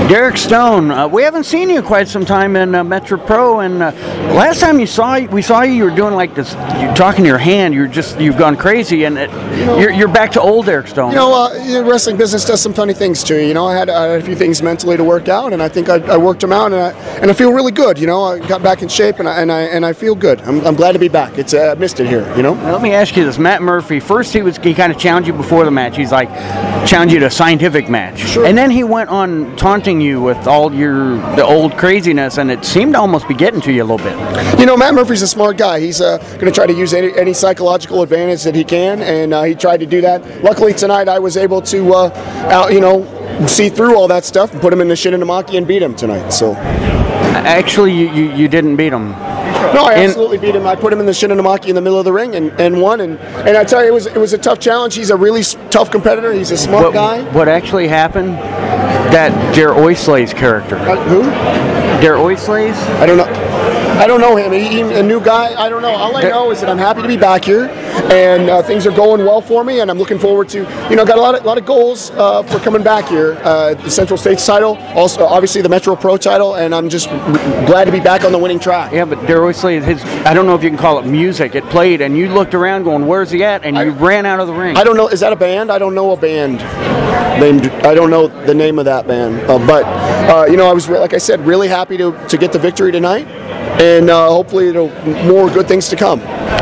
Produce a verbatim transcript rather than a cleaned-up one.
Derek Stone, uh, we haven't seen you quite some time in uh, Metro Pro, and uh, last time you saw we saw you, you were doing like this. You're talking to your hand. You're just you've gone crazy, and it, you know, you're, you're back to old Derek Stone. You know, uh, the wrestling business does some funny things to you. You know, I had, I had a few things mentally to work out, and I think I, I worked them out, and I and I feel really good. You know, I got back in shape, and I and I and I feel good. I'm, I'm glad to be back. It's uh, I missed it here. You know. Let me ask you this: Matt Murphy. First, he was he kind of challenged you before the match. He's like challenged you to a scientific match, sure. And then he went on taunting you with all your the old craziness, and it seemed to almost be getting to you a little bit. You know, Matt Murphy's a smart guy. He's uh, going to try to use any, any psychological advantage that he can, and uh, he tried to do that. Luckily tonight, I was able to, uh, out, you know, see through all that stuff and put him in the Shinnomaki and beat him tonight. So, actually, you, you, you didn't beat him. No, I absolutely beat him. I put him in the Shinnomaki in the middle of the ring and, and won. And, and I tell you, it was it was a tough challenge. He's a really tough competitor. He's a smart what, guy. What actually happened? That Jer Oisley's character. Uh, who? Jer Oisley's? I don't know. I don't know him. He, he, a new guy. I don't know. All I know is that I'm happy to be back here, and uh, things are going well for me, and I'm looking forward to. You know, got a lot of lot of goals uh, for coming back here. Uh, the Central States title, also obviously the Metro Pro title, and I'm just glad to be back on the winning track. Yeah, but Jer Oisley, his I don't know if you can call it music. It played, and you looked around, going, "Where's he at?" And you I, ran out of the ring. I don't know. Is that a band? I don't know a band named. I don't know the name of that band, uh, but uh, you know, I was like I said, really happy to to get the victory tonight. And uh, hopefully, it'll more good things to come.